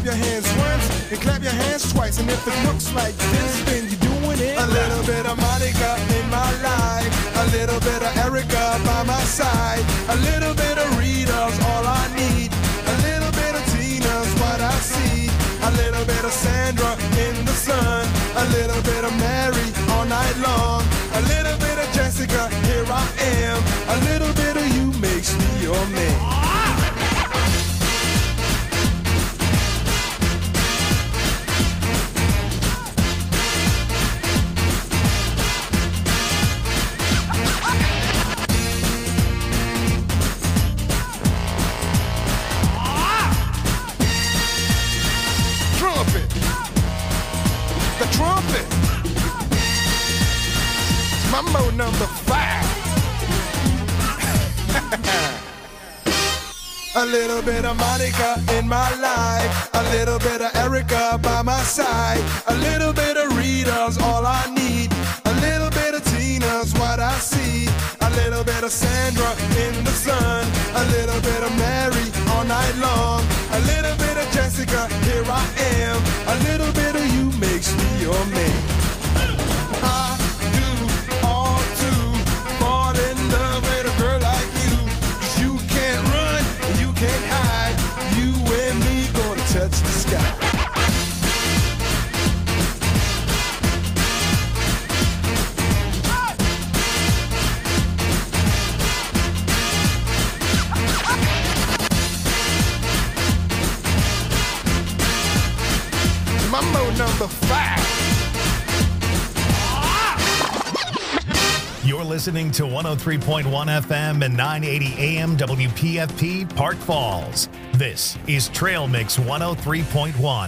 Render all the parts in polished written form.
clap your hands once and clap your hands twice. And if it looks like this, then you're doing it. A little bit of Monica in my life, a little bit of Erica by my side, a little bit of Rita's all I need, a little bit of Tina's what I see, a little bit of Sandra in the sun, a little bit of Mary all night long, a little bit of Jessica, here I am, a little bit of you makes me your man. Mambo number 5. A little bit of Monica in my life, a little bit of Erica by my side, a little bit of Rita's all I need, a little bit of Tina's what I see, a little bit of Sandra in the sun, a little bit of Mary all night long, a little bit of Jessica, here I am, a little bit of you makes me your man. I do all to fall in love with a girl like you, 'cause you can't run and you can't hide, you and me gonna touch the sky. Mambo number 5. You're listening to 103.1 FM and 980 AM WPFP Park Falls. This is Trail Mix 103.1.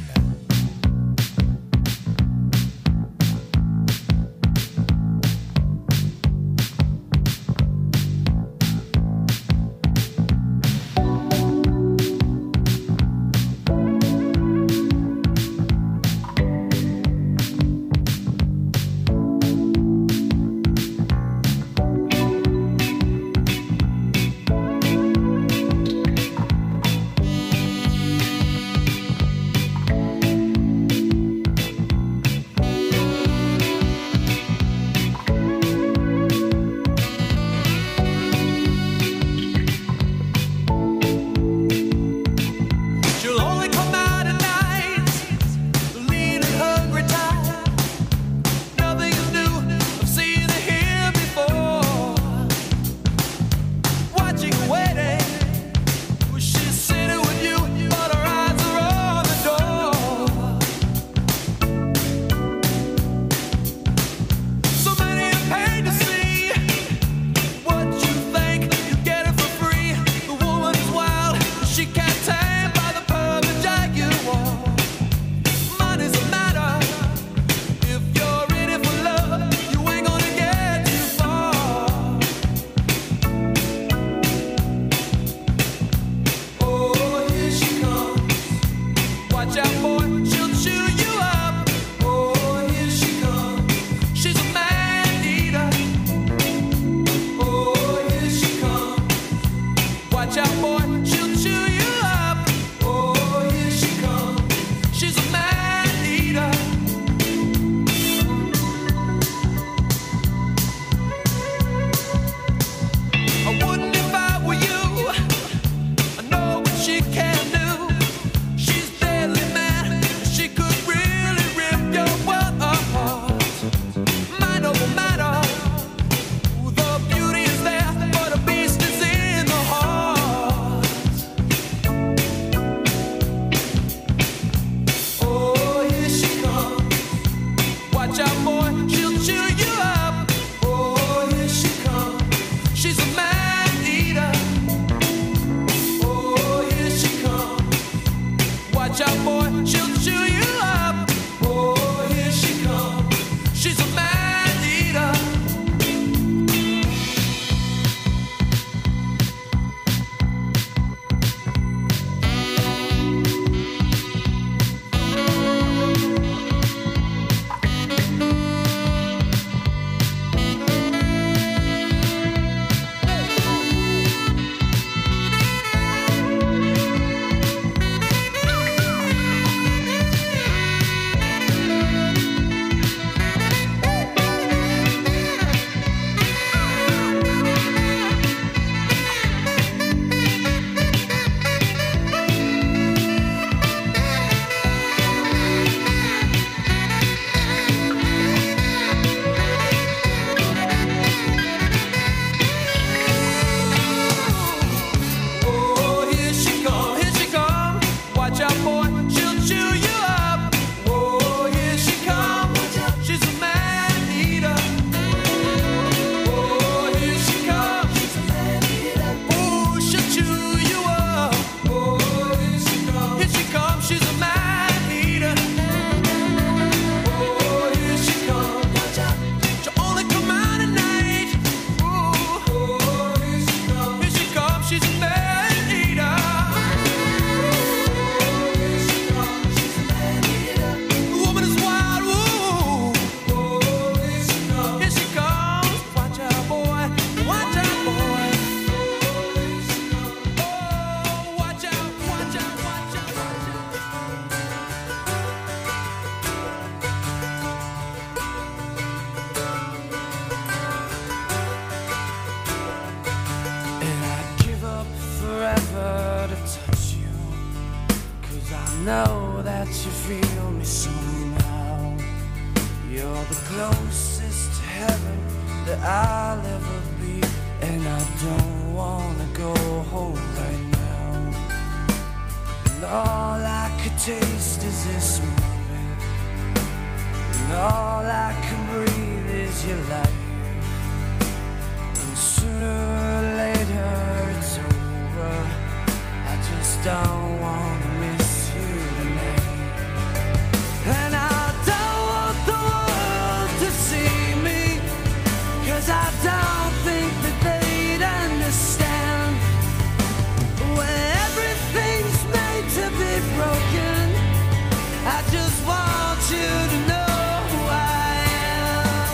I know that you feel me somehow. You're the closest to heaven that I'll ever be, and I don't wanna go home right now. And all I could taste is this moment, and all I can breathe is your life. And sooner or later it's over. I just don't wanna miss you tonight. And I don't want the world to see me, 'cause I don't think that they'd understand. When everything's made to be broken, I just want you to know who I am.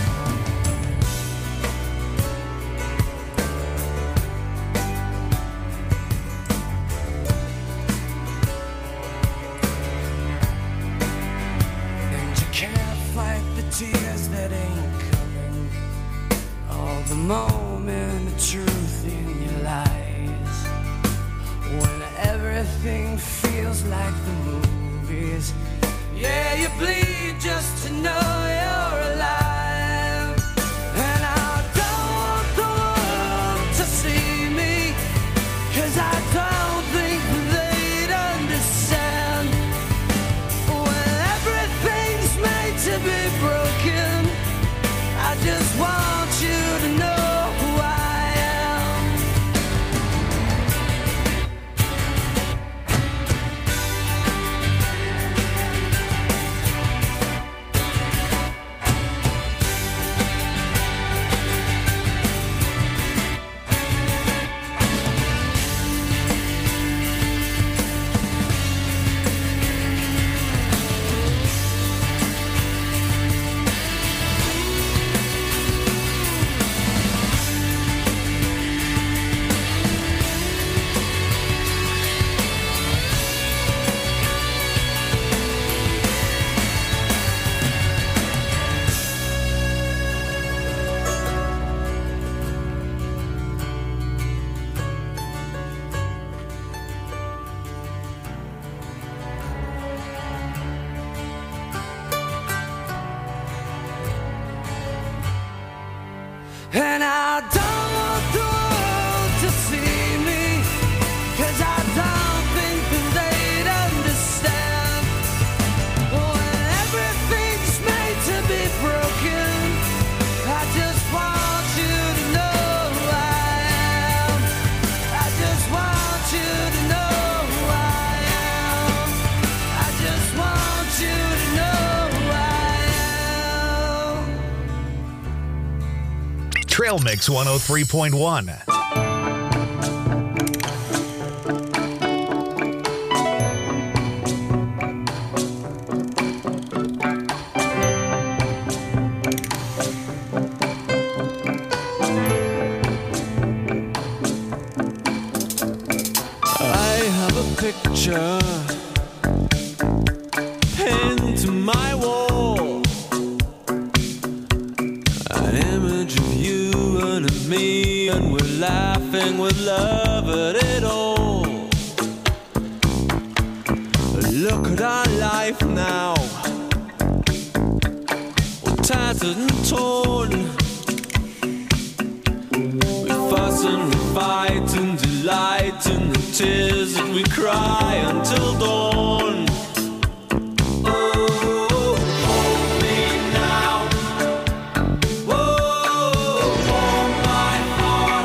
And you can't fight the tears that ain't coming, all the moment of truth in your lies. When everything feels like the movies, yeah, you bleed just to know you're alive. And I don't want the world to see me, 'cause I don't think they'd understand. When everything's made to be broken, I just want you to know who I am. And I don't want the world to see me, 'cause I don't think that they'd understand. When everything's made to be broken, I just want you to know who I am. I just want you to know who I am. I just want you to know who I am. Trail Mix 103.1. I have a picture pinned to my wall, an image of you and of me, and we're laughing with love at it all. Look at our life now, all tattered and torn. We fuss and we fight and delight in the tears that we cry until dawn. Oh, hold me now. Whoa, warm my heart.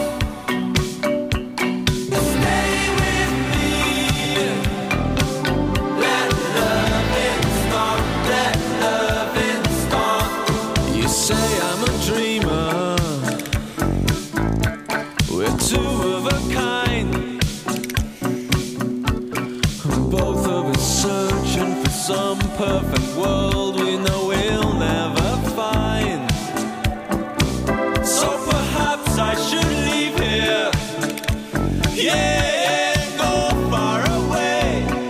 Stay with me. Let loving start. Let loving start. You say I'm a dreamer. We're two of a kind. Both of us searching for some perfect world we know we'll never find. So perhaps I should leave here, yeah, go far away.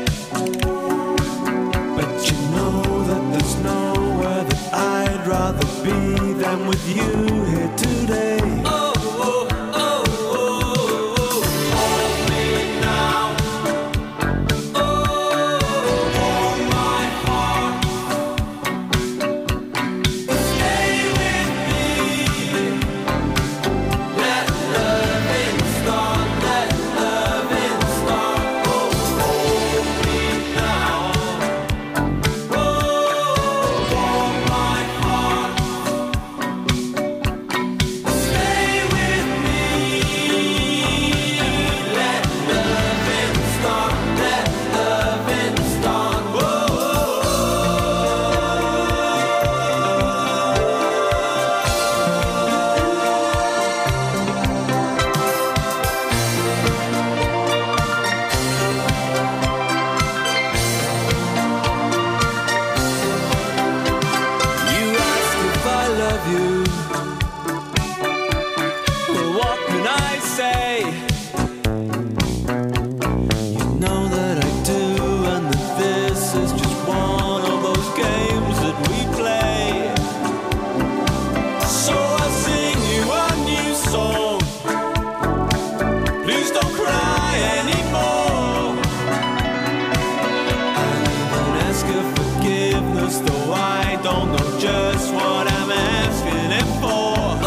But you know that there's nowhere that I'd rather be than with you here today. Hold me now. Oh, ask of forgiveness, though I don't know just what I'm asking it for.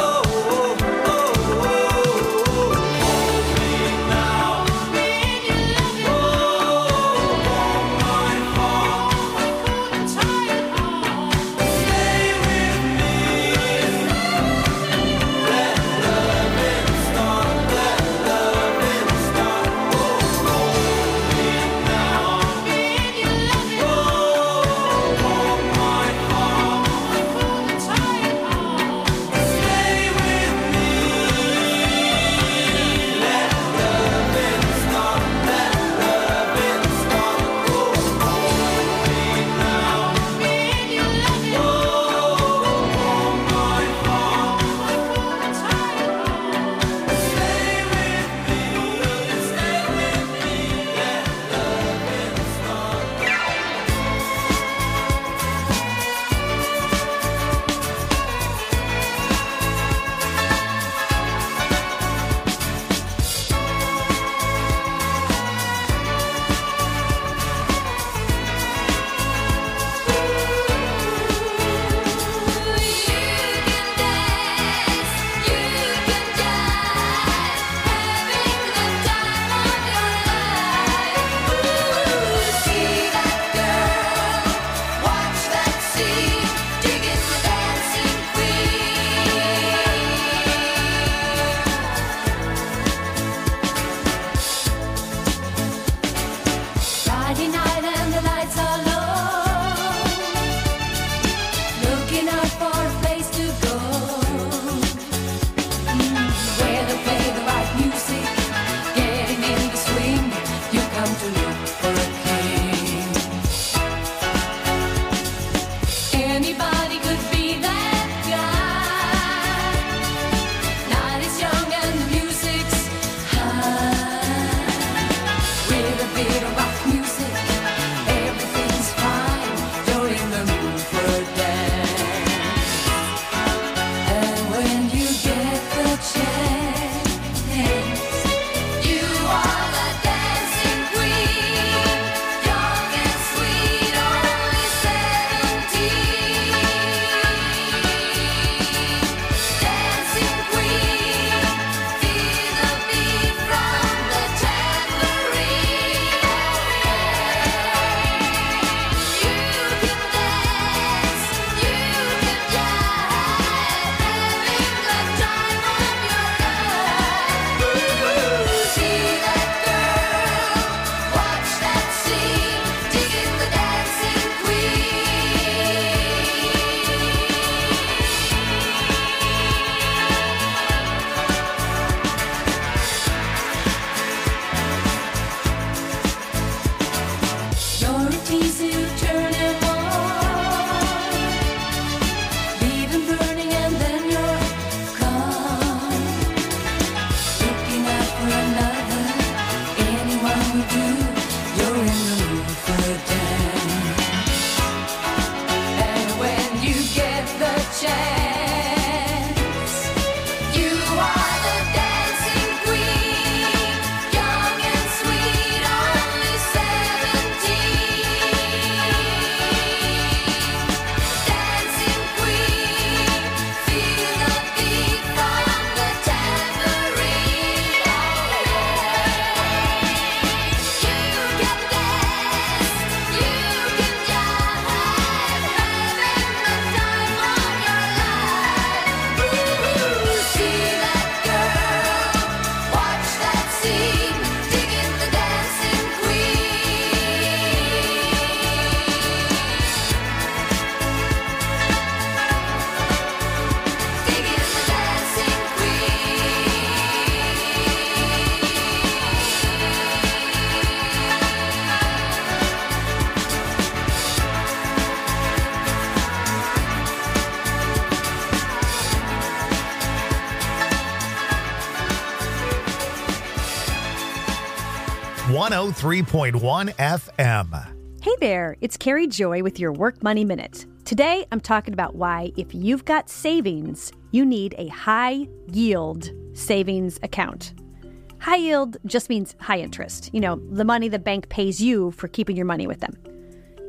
.1 FM. Hey there, it's Carrie Joy with your Work Money Minute. Today, I'm talking about why, if you've got savings, you need a high-yield savings account. High yield just means high interest. You know, the money the bank pays you for keeping your money with them.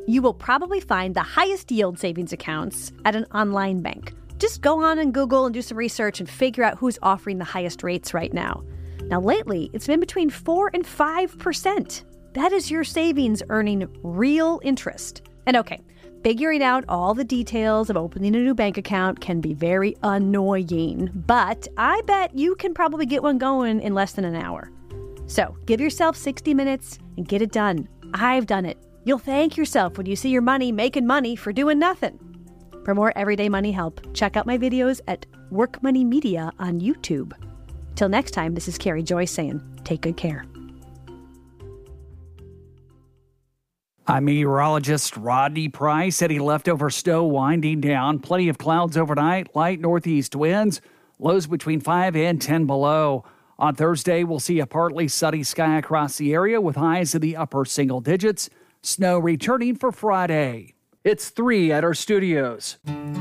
you will probably find the highest yield savings accounts at an online bank. Just go on and Google and do some research and figure out who's offering the highest rates right now. Now, lately, it's been between 4 and 5%. That is your savings earning real interest. And okay, figuring out all the details of opening a new bank account can be very annoying, but I bet you can probably get one going in less than an hour. So give yourself 60 minutes and get it done. I've done it. You'll thank yourself when you see your money making money for doing nothing. For more everyday money help, check out my videos at Work Money Media on YouTube. Till next time, this is Carrie Joy saying, take good care. I'm meteorologist Rodney Price. Any leftover snow winding down. Plenty of clouds overnight. Light northeast winds. Lows between 5 and 10 below. On Thursday, we'll see a partly sunny sky across the area with highs in the upper single digits. Snow returning for Friday. It's 3 at our studios.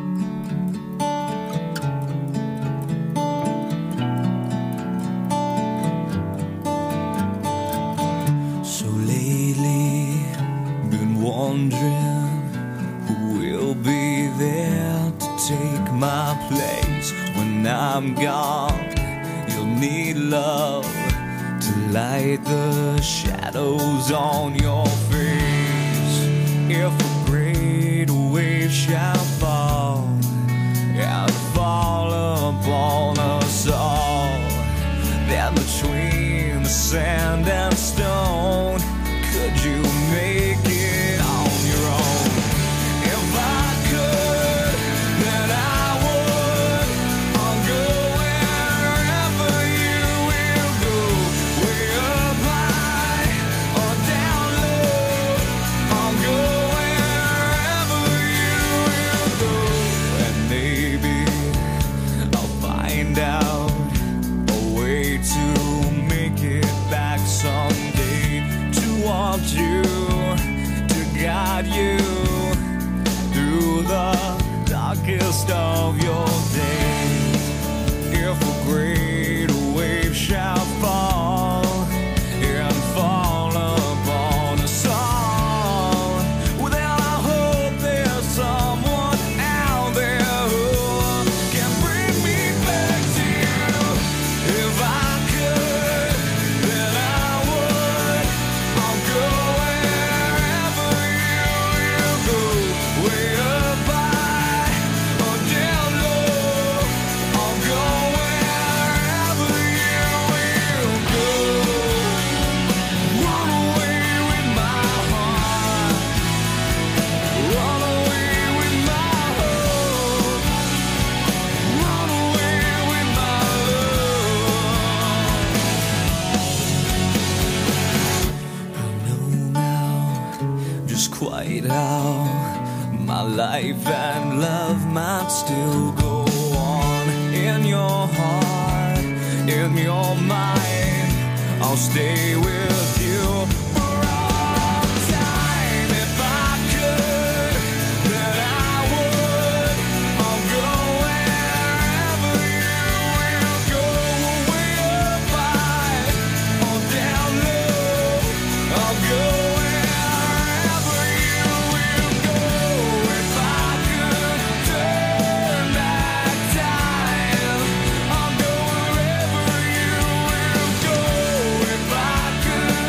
So lately, been wondering who will be there to take my place when I'm gone. You'll need love to light the shadows on your face. If a great wave shall fall and fall upon us all, then between the sand and stone, could you make it on your own? If I could, then I would. I'll go wherever you will go, way up high or down low. I'll go wherever you will go, and maybe I'll find out a way to make it back someday, to want you, to guide you through the darkest of your days. If a great wave shall fall and fall upon us all, well, then I hope there's someone out there who can bring me back to you. If I could, then I would. I'll go wherever you will go, way up high or down low. I'll go wherever you will go. Run away with my heart, run away with my hope, run away with my love. I know now just quite how my life and love might still go on. In your heart, in your mind, I'll stay with you for all time. If I could, then I would. I'll go wherever you will go, way up high or down low. I'll go wherever you will go. If I could turn back time, I'll go wherever you will go. If I could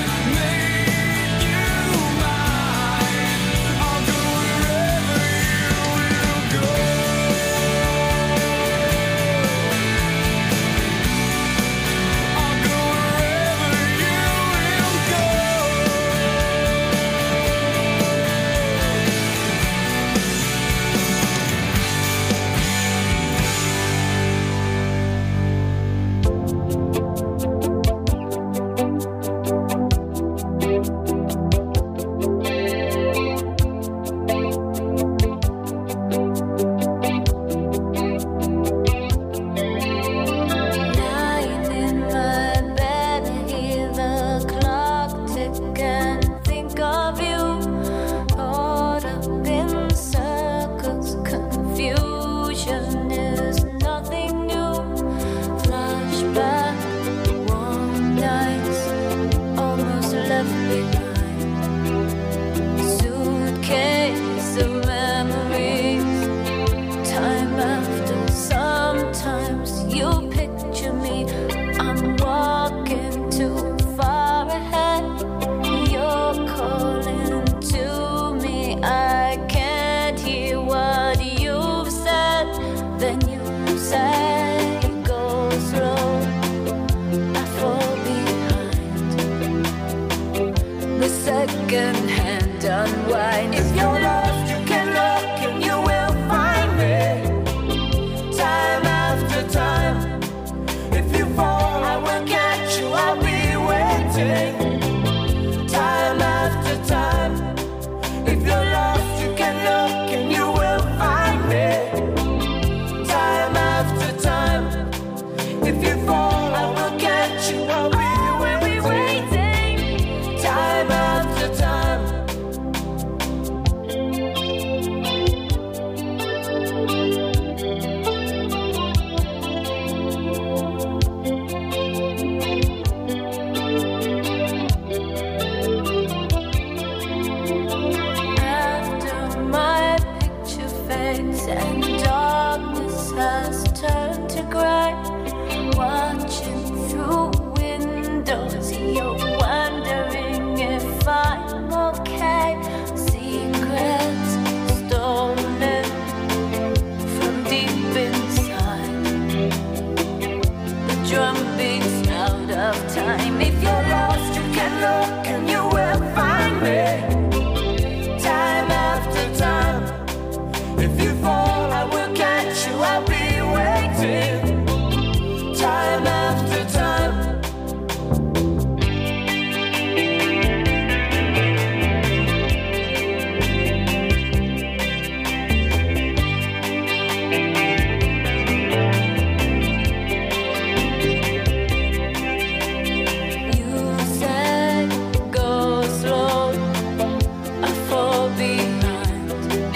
unwind. If you're lost, you can look and you will find me. Time after time. If you fall, I will catch you. I'll be waiting. Time after time. If you're lost, you can look and you will find me. Time after time. If you fall, I will catch you. I'll be waiting. Time after time. After my picture fades and darkness has turned to gray, watching through windows, you're wondering if I'm okay. Secrets stolen from deep inside. The drum beats out of time. If you're lost, you can look and you will find me. Time after time. If you fall, I will catch you. I'll be waiting. Time after time. You said go slow, I fall behind.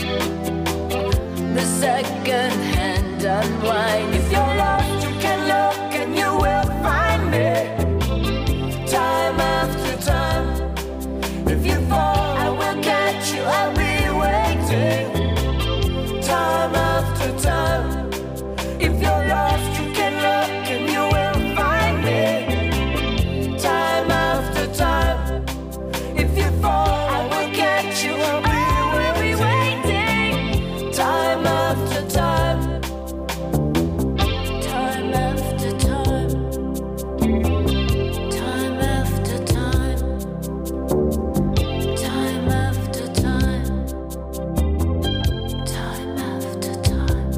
The second hand unwind. If you're lost, you can look and you will find me. Time after time. If you fall, I will catch you. I'll be waiting. Time after time. If you're lost, you can look and you will find me. Time after time. If you fall, I will catch you. I'll be waiting. Time after time. Time after time. Time after time. Time after time. Time after time.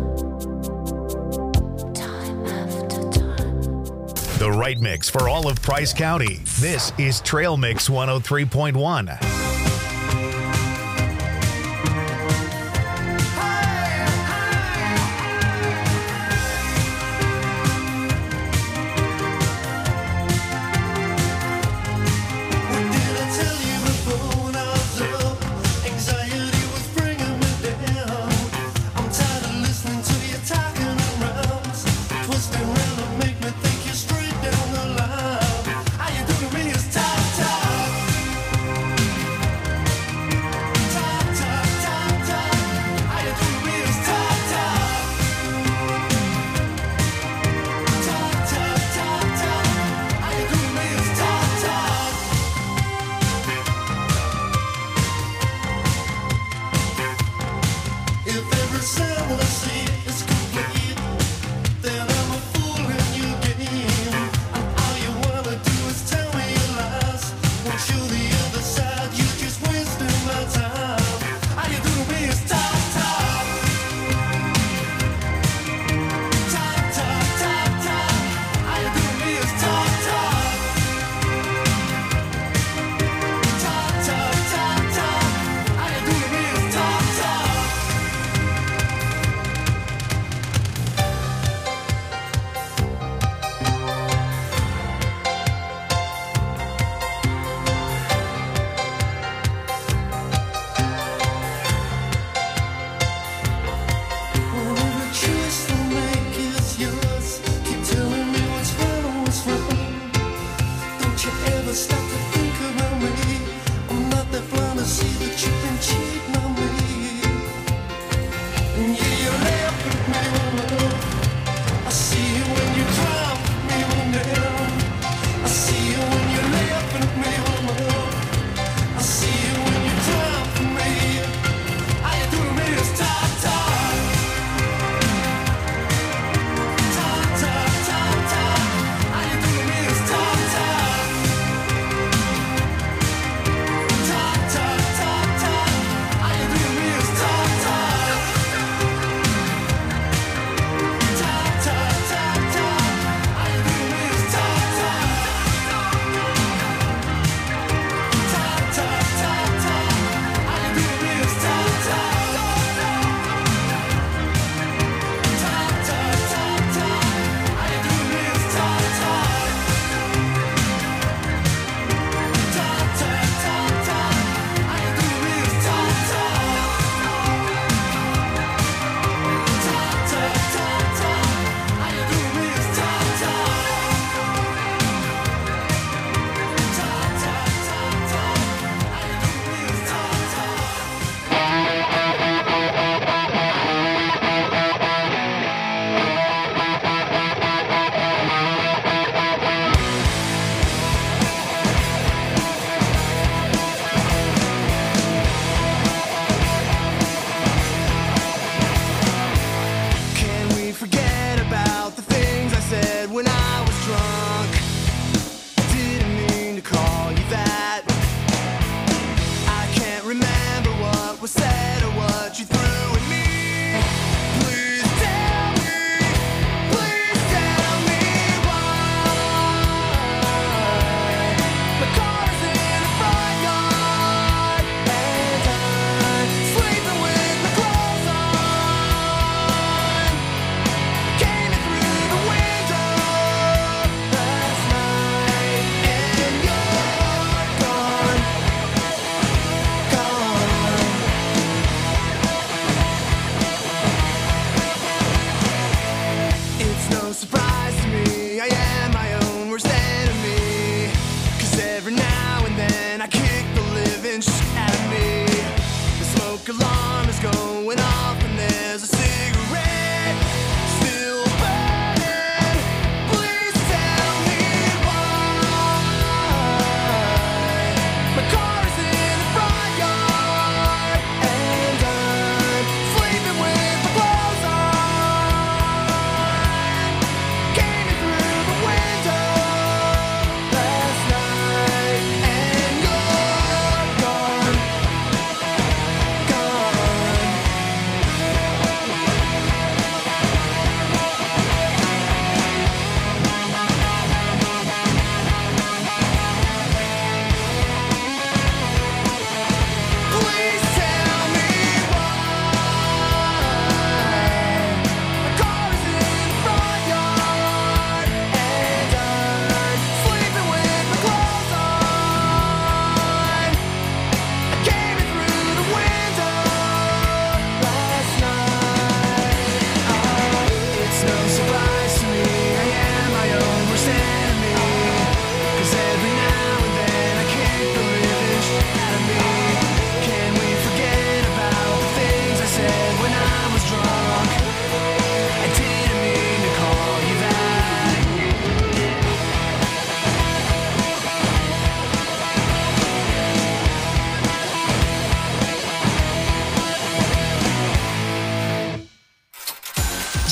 Time after time. The right mix for all of Price County. This is Trail Mix 103.1. Straight down the line. How you doing to me is top, top.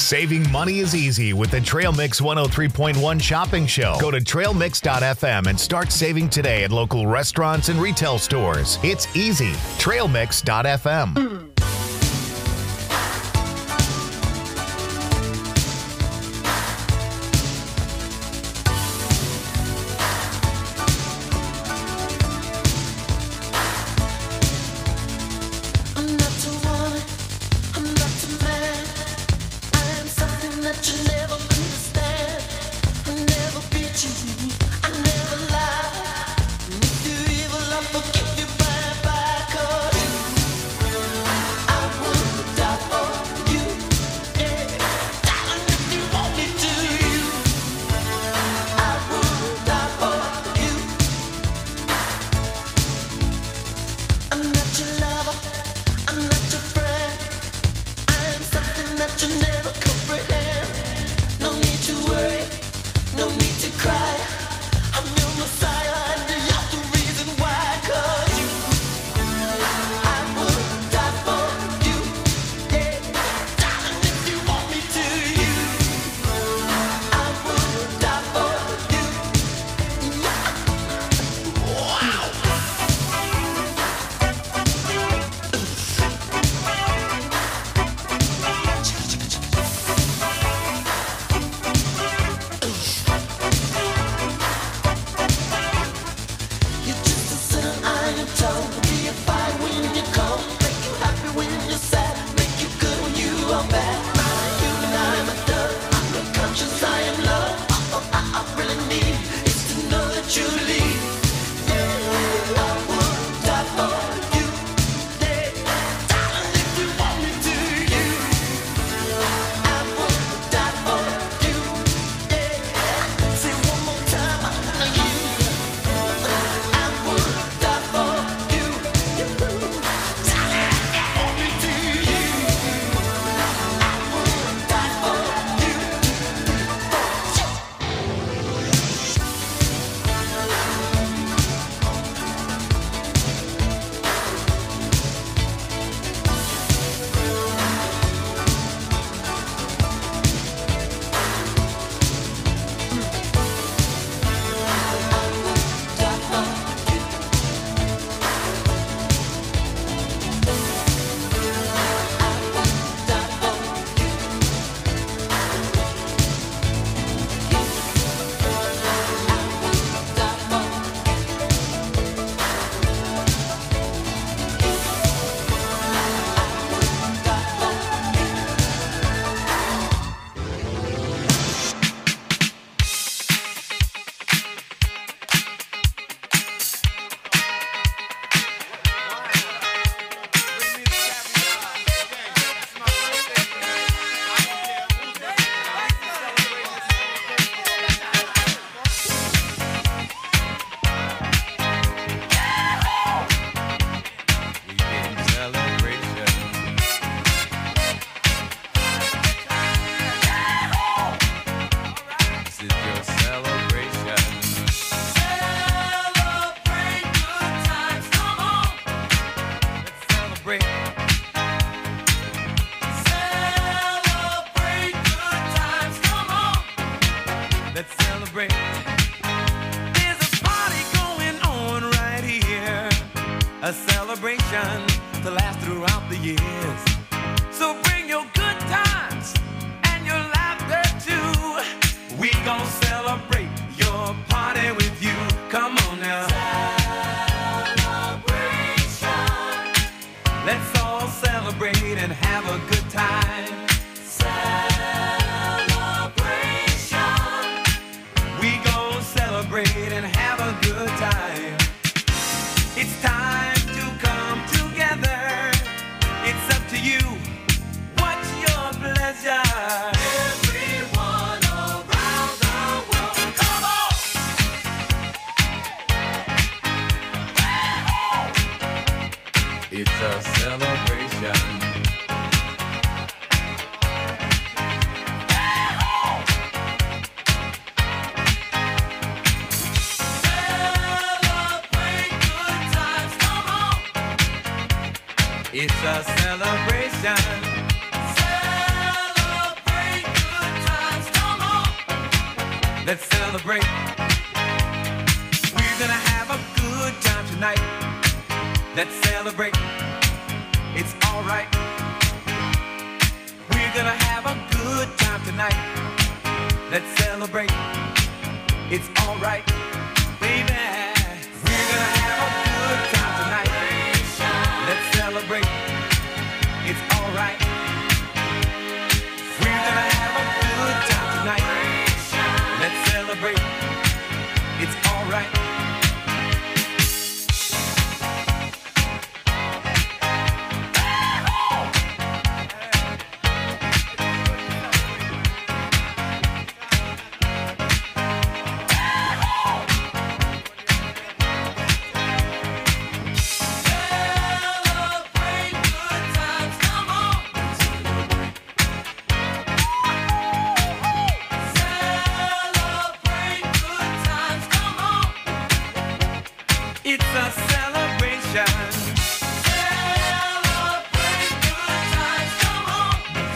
Saving money is easy with the Trail Mix 103.1 shopping show. Go to trailmix.fm and start saving today at local restaurants and retail stores. It's easy. Trailmix.fm. A celebration to last throughout the years. So bring your good times and your laughter too. We gon' celebrate your party with you. Come on now. Celebration. Let's all celebrate and have a good time. Celebration. We gon' celebrate and have a good time. It's time to come together. It's up to you. What's your pleasure? Everyone around the world, come on! It's a celebration. It's a celebration. Celebrate Let's celebrate. We're gonna have a good time tonight. Let's celebrate. It's alright. We're gonna have a good time tonight. Let's celebrate. It's alright, baby. We're gonna have a good time tonight. Let's celebrate. It's alright. We're gonna have a good time tonight. Let's celebrate. It's alright. It's a celebration. Celebrate good times, come on.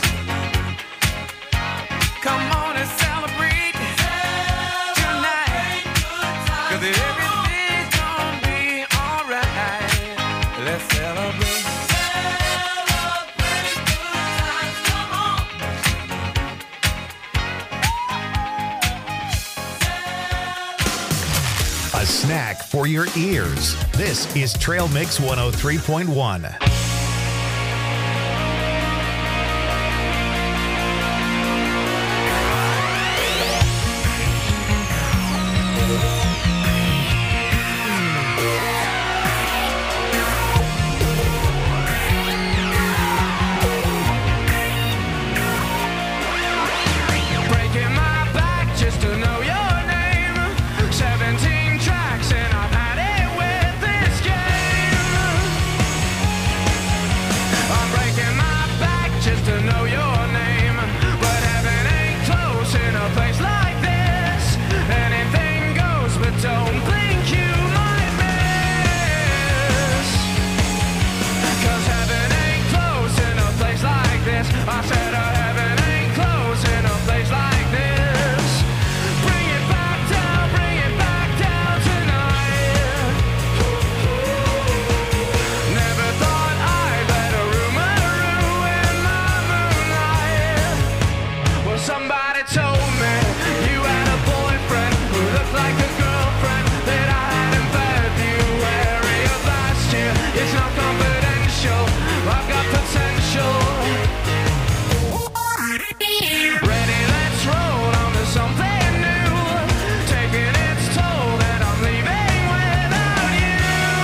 Come on and celebrate tonight. 'Cause everything's gonna be alright. Let's celebrate. Celebrate good times, come on. A snack for your ears. This is Trail Mix 103.1. Breaking my back just to know your name. 17 tracks and I've had it with this game. I'm breaking my back just to know your name. But heaven ain't close in a place like this. Anything goes, but don't think you might miss. 'Cause heaven ain't close in a place like this. I said heaven ain't close in a place like this. Bring it back down tonight. Never thought I'd let a rumor ruin my moonlight. Well, somebody told me you had a boyfriend who looked like a girlfriend that I had in February of last year. It's not confidential, I've got potential. Ready, let's roll on to something new. Taking its toll and I'm leaving without you.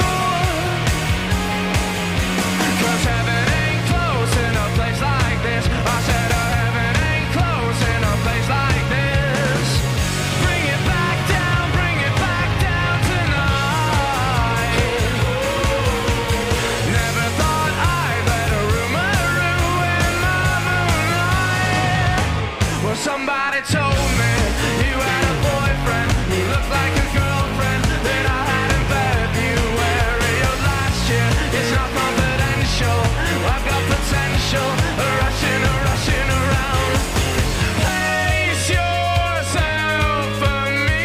'Cause heaven ain't close in a place like this. I said heaven ain't close in a place like this. Bring it back down tonight. Never thought I'd let a rumor ruin my moonlight. Well, somebody told me you had a boyfriend who looked like a girlfriend that I had in February of last year. It's not confidential, I've got potential, rushing around. Place yourself for me.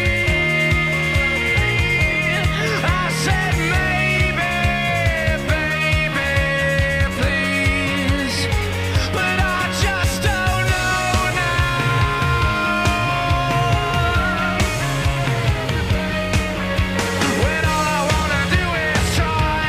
I said maybe, baby, please. But I just don't know now. When all I wanna do is try.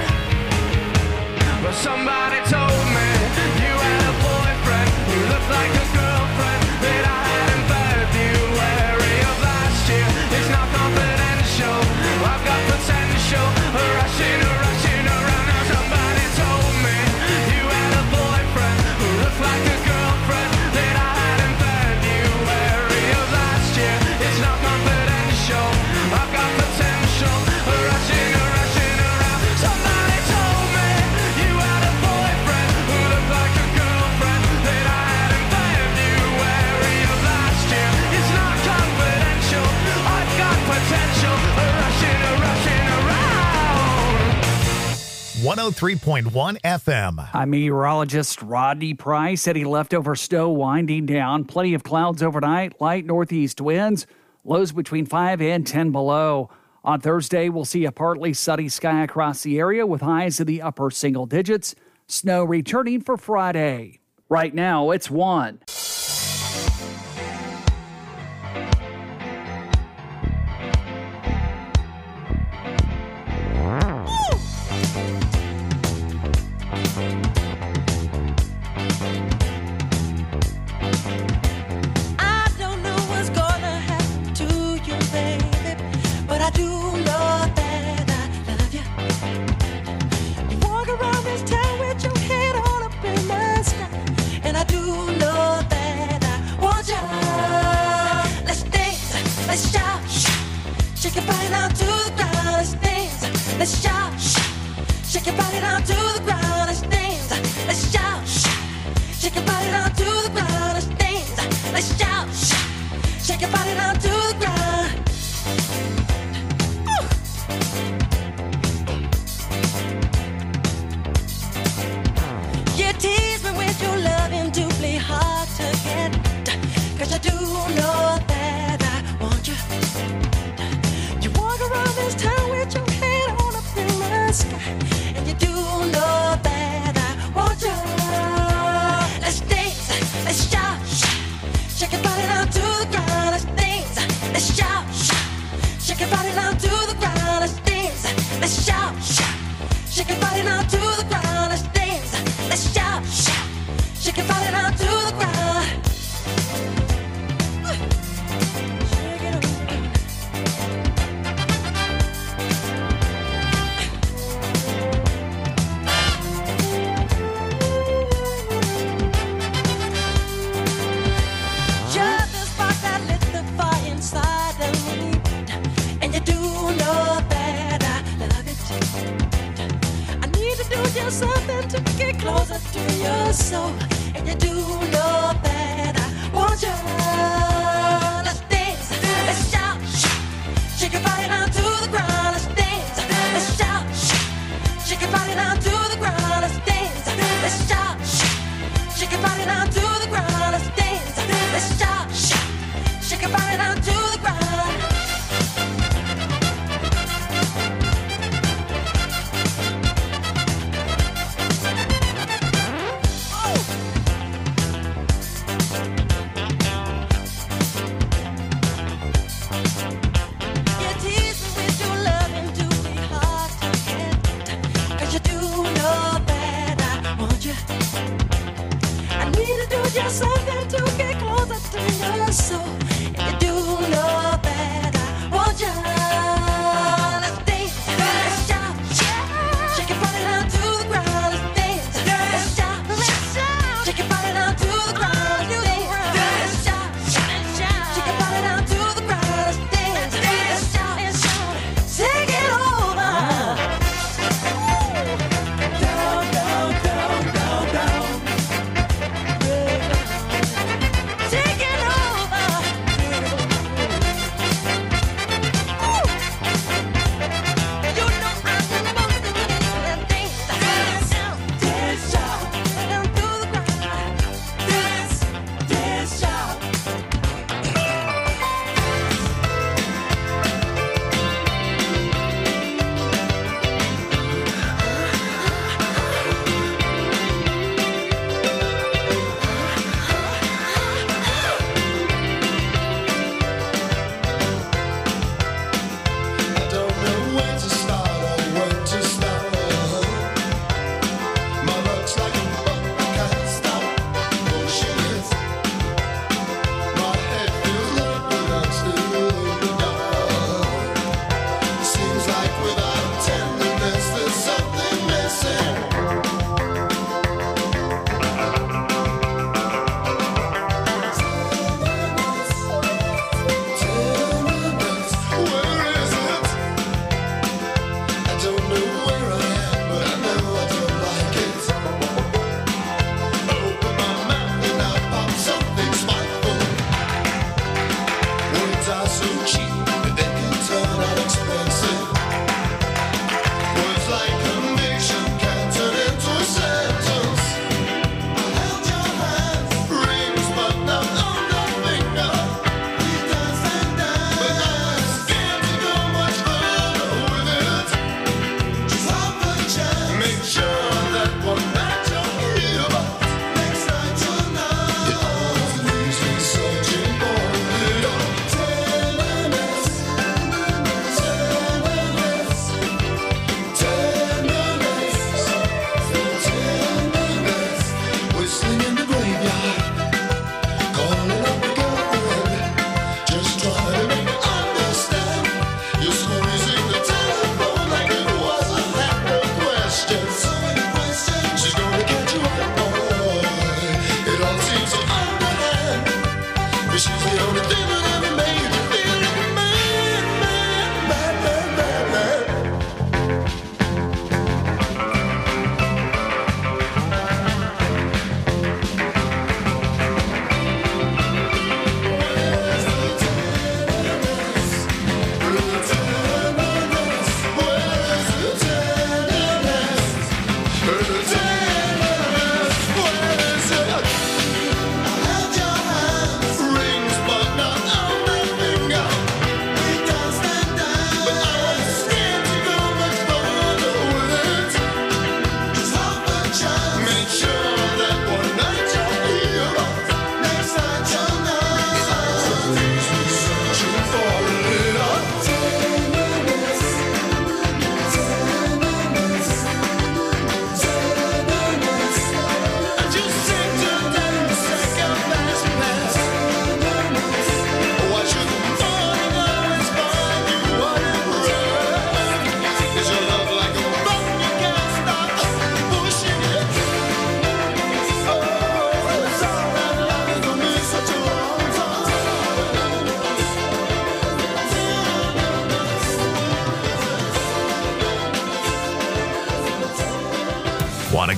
But somebody told me you had a boyfriend who looked like a girlfriend that I had in February of last year. It's not confidential, I've got potential, rushing around. Now somebody told me you had a boyfriend who looked like a girlfriend that I had in February of last year. It's not confidential, I've got potential, rushing around. Somebody told me you had a boyfriend who looked like a girlfriend that I had in February of last year. It's not confidential, I've got potential, rushing around. 103.1 FM. I'm meteorologist Rodney Price. Said he leftover snow winding down. Plenty of clouds overnight. Light northeast winds. Lows between 5 and 10 below. On Thursday, we'll see a partly sunny sky across the area with highs in the upper single digits. Snow returning for Friday. Right now, it's 1. I don't know what's gonna happen to you, baby, but I do know that I love you. You walk around this town with your head all up in the sky, and I do know that I want you. Let's dance, let's shout, shake your body down to the ground. Let's dance, let's shout, shake your body down to the ground. Let's dance, let's shout, shake your body down to the ground. Let's dance, let's shout, shake your body down to the ground. Ooh. You tease me with your loving, doubly hard to get, 'cause I do know that I want you. You walk around this town with your head on up in the sky, and you do know that I want you. Let's dance, let's shout, shake your body down to the ground. Let's dance, let's shout, shake your body down to the ground. Let's dance, let's shout, shake your body down to the ground. Let's dance, let's shout, shake your body down to the ground. Shake it up. You're the spark that lit the fire inside of me, and you do know that I love it. I need to do just something to get closer to your soul, and you do know that I want you. Let's dance, let's shout, shake your body down to the ground. Let's dance, let's shout, shake your body down to the ground. Let's dance, let's shout, shake your body down to the ground. Let's dance, let's shout, shake your body down to the ground. You tease me with your loving, doubly hard to get, 'cause you do know that I want you. I need to do just something to get closer to your soul, and you do know that I want you. Let's dance, let's shout, shake your body down to the ground. Let's dance, let's shout, shake your body down to the ground. Let's dance, let's shout, shake your body down to the ground. Let's dance, let's shout, take it over. Down, down, down, down, down. Take it over.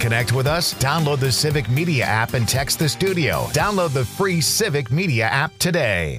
connect with us? Download the Civic Media app and text the studio. Download the free Civic Media app today.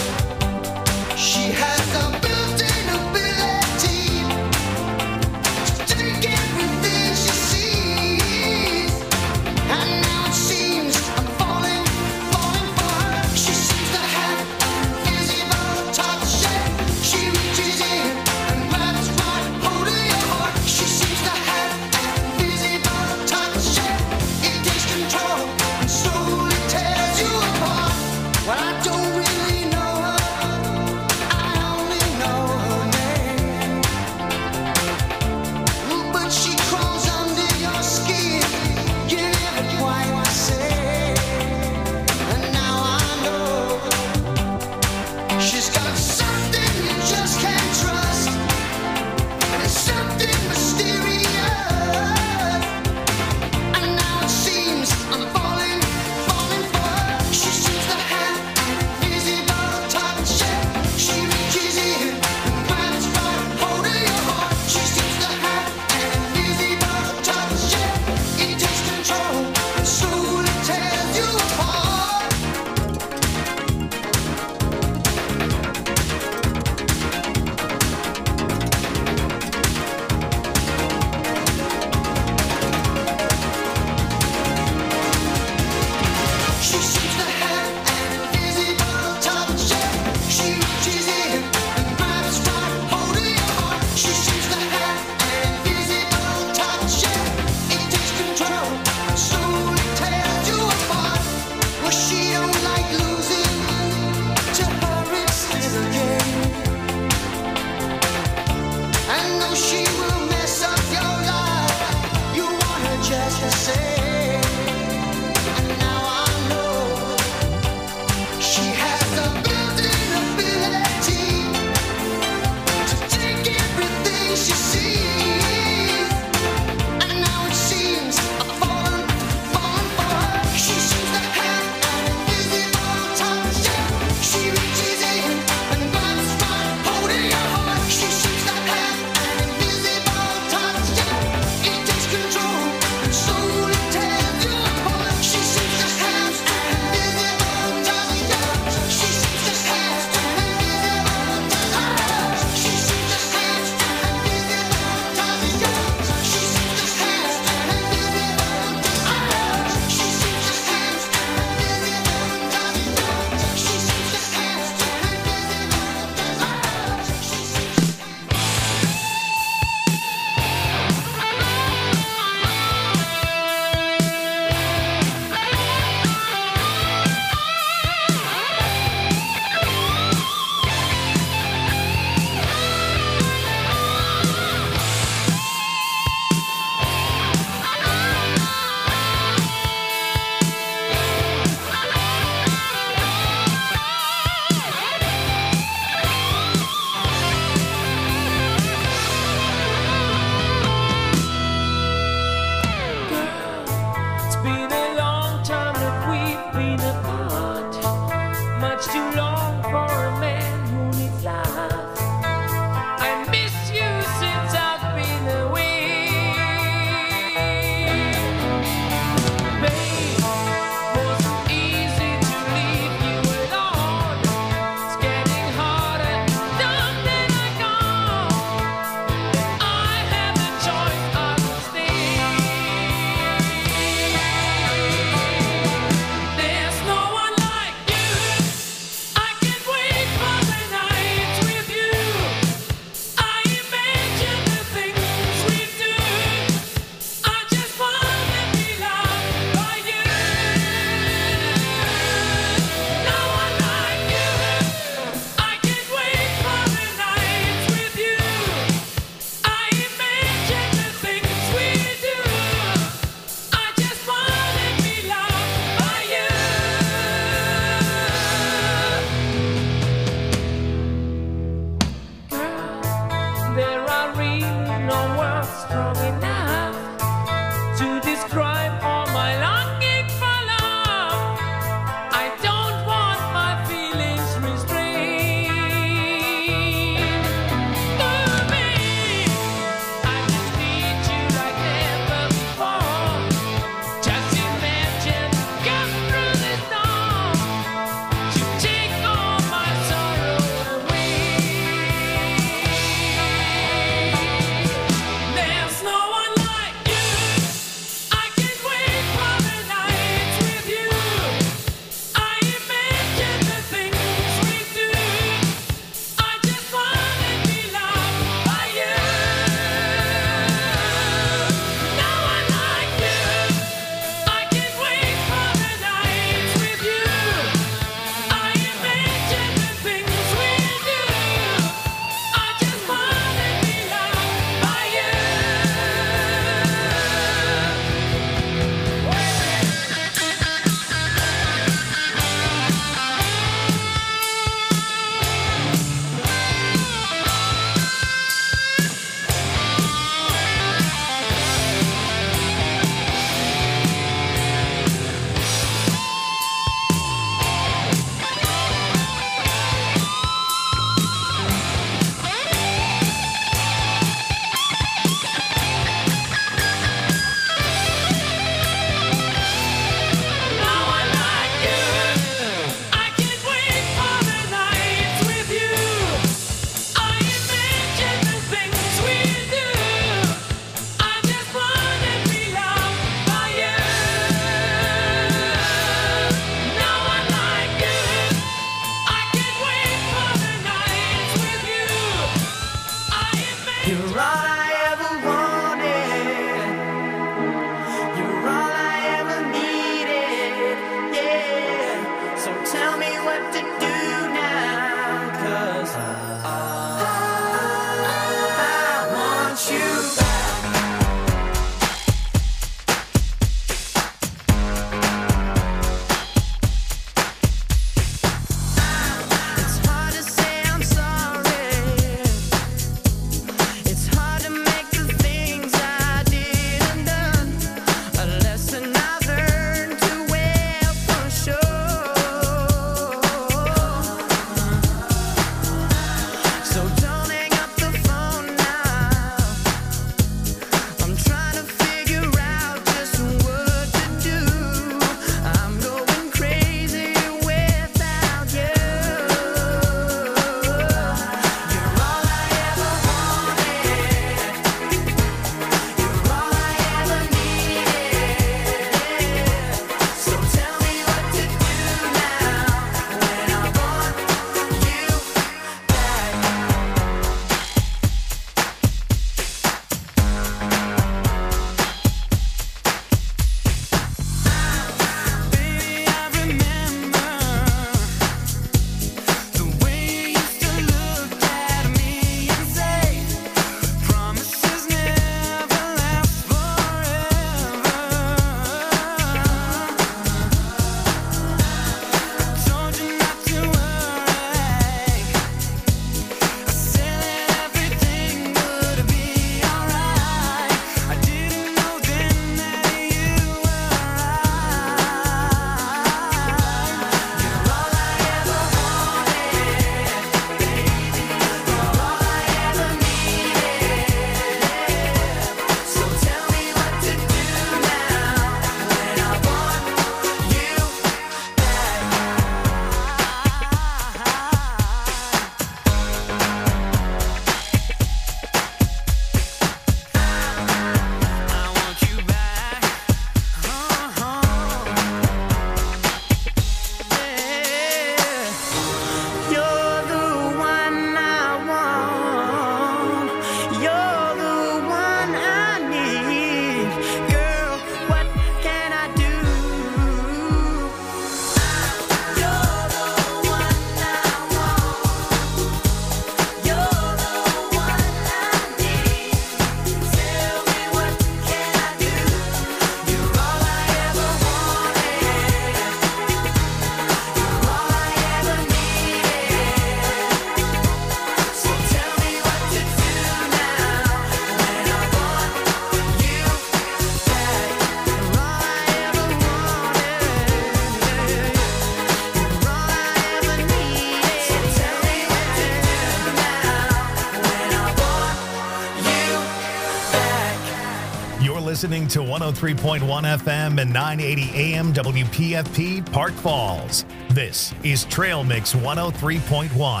listening to 103.1 FM and 980 AM WPFP Park Falls. This is Trail Mix 103.1.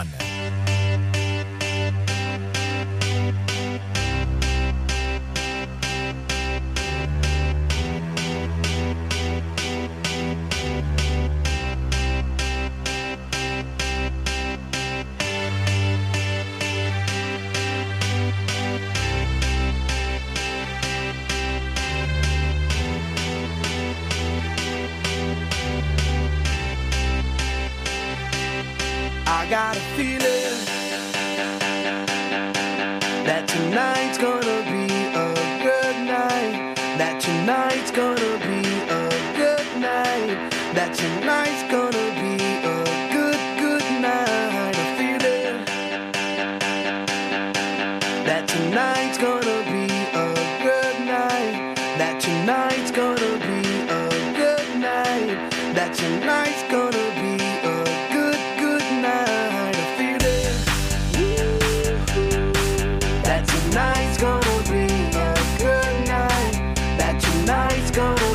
I got a feeling that tonight's gonna be a good night. That tonight's gonna be a good night. That tonight's gonna be a good night. A feeling that tonight's gonna be a good night. That tonight's gonna be a good night. That tonight's gonna be a good night. A feeling that tonight's gonna be a good night. That tonight's gonna